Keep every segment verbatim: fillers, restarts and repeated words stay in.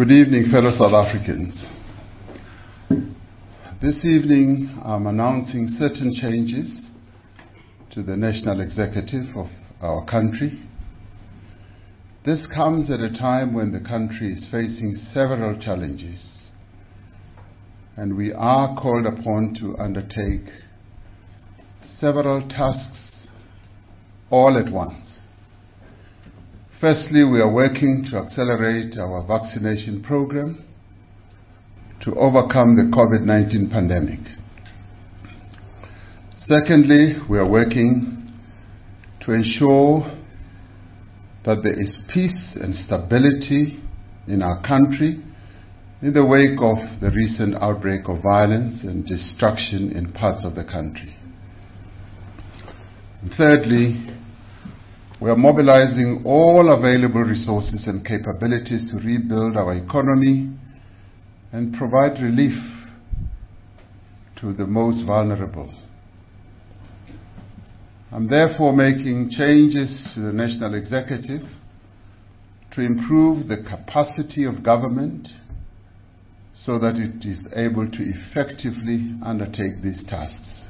Good evening, fellow South Africans. This evening, I'm announcing certain changes to the national executive of our country. This comes at a time when the country is facing several challenges, and we are called upon to undertake several tasks all at once. Firstly, we are working to accelerate our vaccination program to overcome the COVID nineteen pandemic. Secondly, we are working to ensure that there is peace and stability in our country in the wake of the recent outbreak of violence and destruction in parts of the country. And thirdly, we are mobilizing all available resources and capabilities to rebuild our economy and provide relief to the most vulnerable. I'm therefore making changes to the national executive to improve the capacity of government so that it is able to effectively undertake these tasks.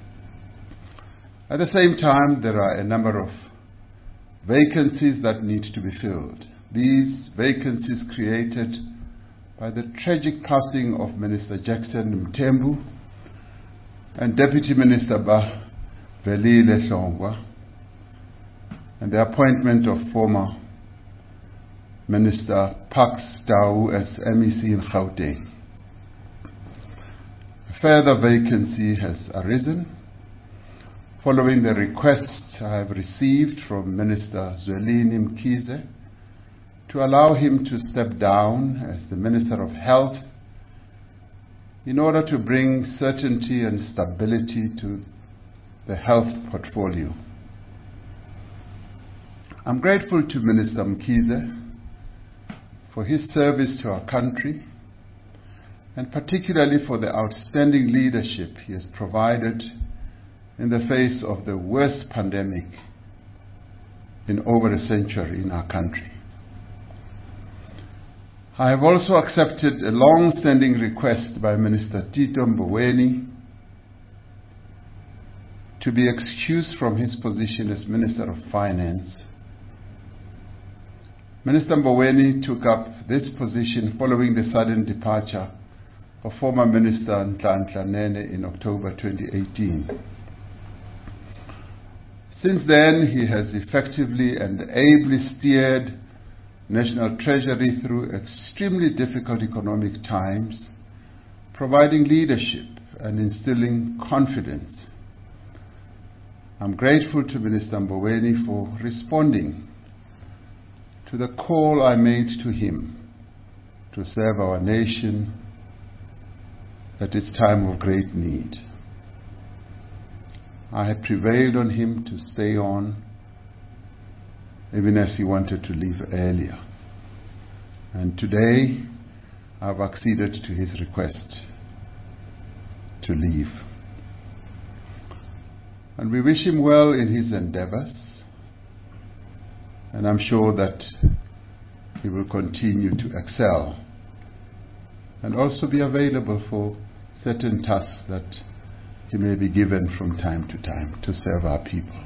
At the same time, there are a number of vacancies that need to be filled. These vacancies created by the tragic passing of Minister Jackson Mthembu and Deputy Minister Velile Hlongwa, and the appointment of former Minister Pax Tau as M E C in Gauteng. A further vacancy has arisen following the request I have received from Minister Zwelini Mkhize to allow him to step down as the Minister of Health in order to bring certainty and stability to the health portfolio. I'm grateful to Minister Mkhize for his service to our country, and particularly for the outstanding leadership he has provided in the face of the worst pandemic in over a century in our country. I have also accepted a long-standing request by Minister Tito Mboweni to be excused from his position as Minister of Finance. Minister Mboweni took up this position following the sudden departure of former Minister Nhlanhla Nene in October twenty eighteen. Since then, he has effectively and ably steered National Treasury through extremely difficult economic times, providing leadership and instilling confidence. I'm grateful to Minister Mboweni for responding to the call I made to him to serve our nation at its time of great need. I had prevailed on him to stay on, even as he wanted to leave earlier. And today, I've acceded to his request to leave. And we wish him well in his endeavors, and I'm sure that he will continue to excel and also be available for certain tasks that he may be given from time to time to serve our people.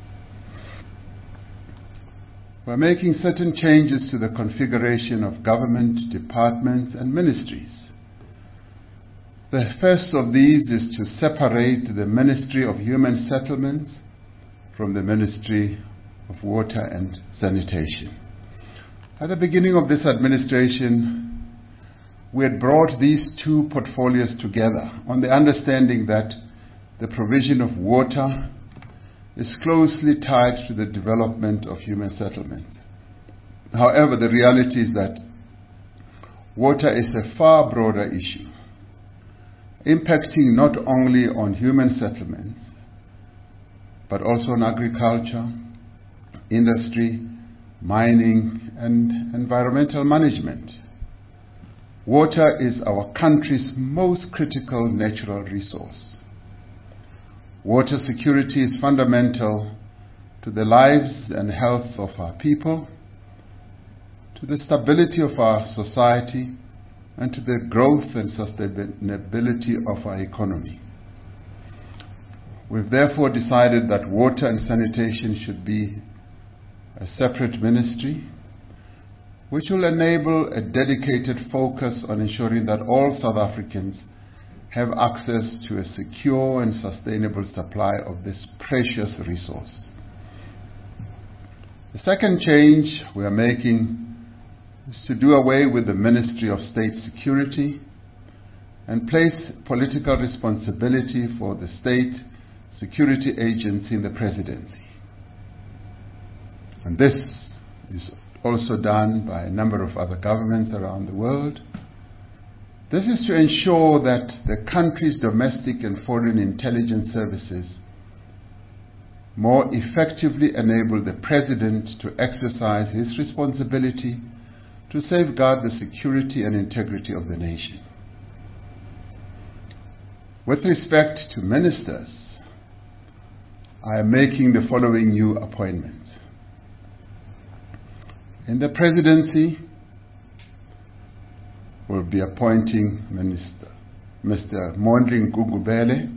We're making certain changes to the configuration of government departments and ministries. The first of these is to separate the Ministry of Human Settlements from the Ministry of Water and Sanitation. At the beginning of this administration, we had brought these two portfolios together on the understanding that the provision of water is closely tied to the development of human settlements. However, the reality is that water is a far broader issue, impacting not only on human settlements, but also on agriculture, industry, mining, and environmental management. Water is our country's most critical natural resource. Water security is fundamental to the lives and health of our people, to the stability of our society and to the growth and sustainability of our economy. We've therefore decided that water and sanitation should be a separate ministry, which will enable a dedicated focus on ensuring that all South Africans have access to a secure and sustainable supply of this precious resource. The second change we are making is to do away with the Ministry of State Security and place political responsibility for the state security agency in the presidency. And this is also done by a number of other governments around the world. This is to ensure that the country's domestic and foreign intelligence services more effectively enable the President to exercise his responsibility to safeguard the security and integrity of the nation. With respect to ministers, I am making the following new appointments. In the presidency, we'll be appointing Minister Mister Mondli Ngugubele,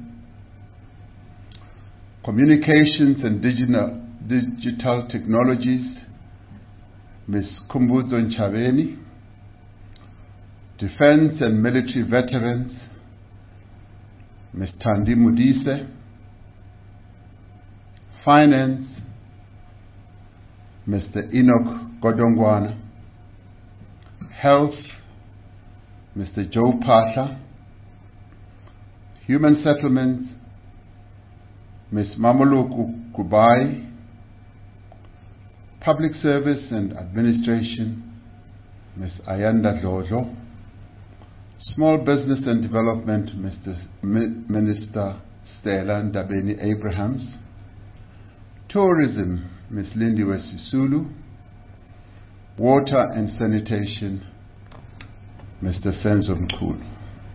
Communications and Digital, Digital Technologies, Miz Khumbudzo Ntshavheni, Defense and Military Veterans, Miz Thandi Modise, Finance, Mister Enoch Godongwana, Health, Mister Joe Phaahla, Human Settlements, Miz Mamuluku Kubai, Public Service and Administration, Miz Ayanda Dlodlo, Small Business and Development, Mister Minister Stella Ndabeni-Abrahams, Tourism, Miz Lindiwe Sisulu, Water and Sanitation, Mister Senzo Mkhulu.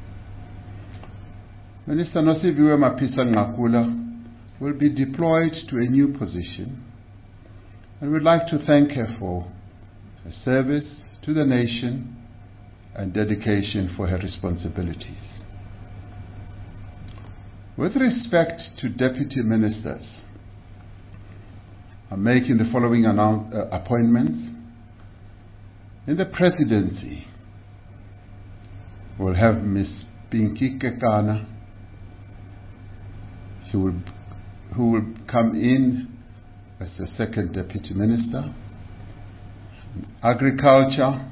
Minister Nosiviwe Mapisa Nqakula will be deployed to a new position, and we'd like to thank her for her service to the nation and dedication for her responsibilities. With respect to deputy ministers, I'm making the following announce, uh, appointments. In the presidency, we'll have Miz Pinky Kekana, who will, who will come in as the second deputy minister. Agriculture,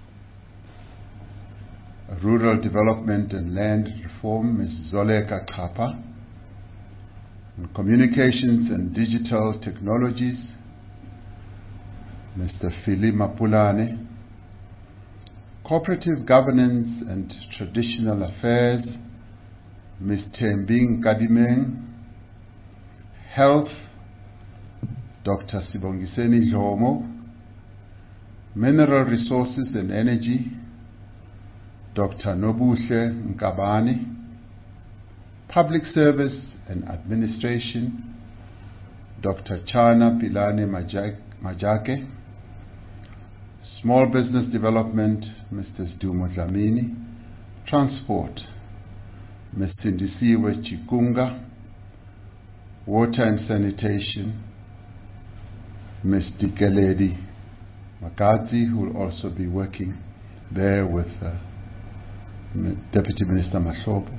Rural Development and Land Reform, Miz Zoleka Kapa. And Communications and Digital Technologies, Mister Phili Mapulane. Cooperative Governance and Traditional Affairs, Miz Thembi Nkadimeng. Health, Doctor Sibongiseni Dlomo. Mineral Resources and Energy, Doctor Nobuhle Nkabane. Public Service and Administration, Doctor Chana Pilane Majake. Small Business Development, Mister Dumo Dlamini. Transport, Miz Sindisiwe Chikunga. Water and Sanitation, Miz Dikeledi Makadzi, who will also be working there with uh, Deputy Minister Mahlobo.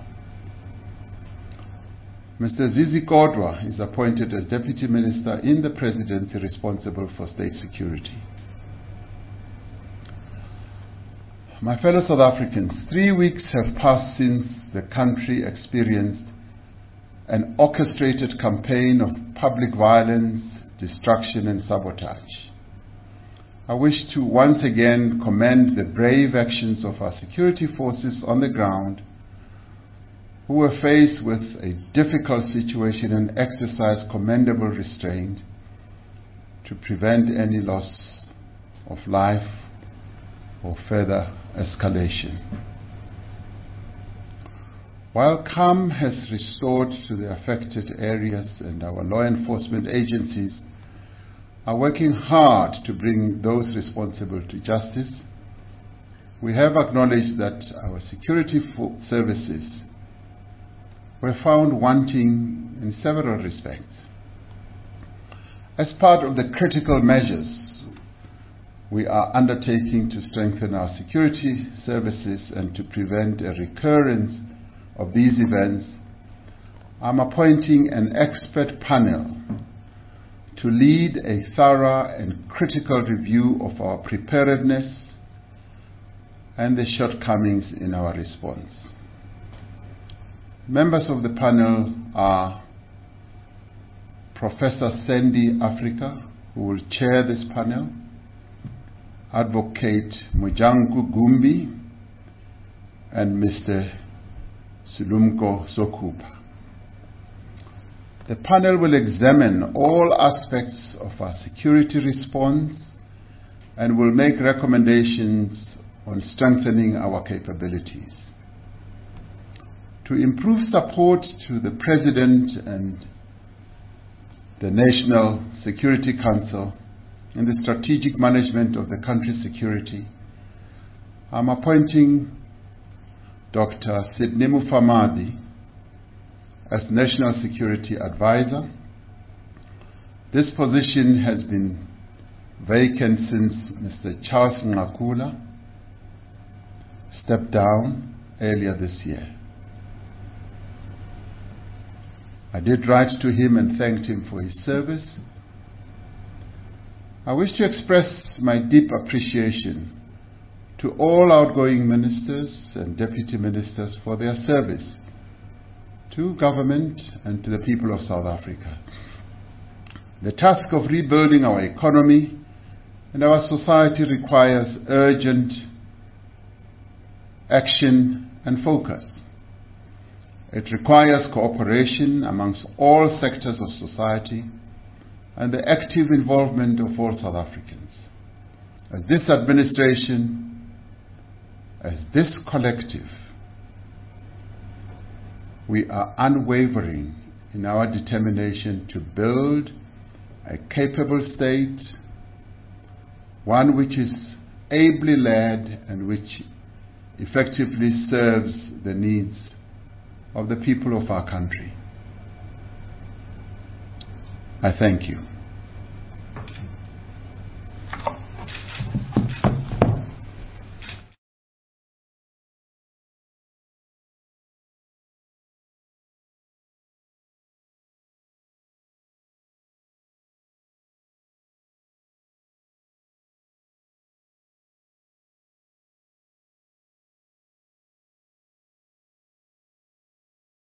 Mister Zizi Kodwa is appointed as Deputy Minister in the Presidency responsible for state security. My fellow South Africans, three weeks have passed since the country experienced an orchestrated campaign of public violence, destruction and sabotage. I wish to once again commend the brave actions of our security forces on the ground, who were faced with a difficult situation and exercised commendable restraint to prevent any loss of life or further escalation. While calm has restored to the affected areas and our law enforcement agencies are working hard to bring those responsible to justice, we have acknowledged that our security services were found wanting in several respects. As part of the critical measures we are undertaking to strengthen our security services and to prevent a recurrence of these events, I'm appointing an expert panel to lead a thorough and critical review of our preparedness and the shortcomings in our response. Members of the panel are Professor Sandy Africa, who will chair this panel, Advocate Mujangu Gumbi, and Mister Silumko Sokupa. The panel will examine all aspects of our security response and will make recommendations on strengthening our capabilities. To improve support to the President and the National Security Council in the strategic management of the country's security, I'm appointing Doctor Sidney Mufamadi as National Security Advisor. This position has been vacant since Mister Charles Ngakula stepped down earlier this year. I did write to him and thanked him for his service. I wish to express my deep appreciation to all outgoing ministers and deputy ministers for their service to government and to the people of South Africa. The task of rebuilding our economy and our society requires urgent action and focus. It requires cooperation amongst all sectors of society and the active involvement of all South Africans. As this administration, as this collective, we are unwavering in our determination to build a capable state, one which is ably led and which effectively serves the needs of the people of our country. I thank you.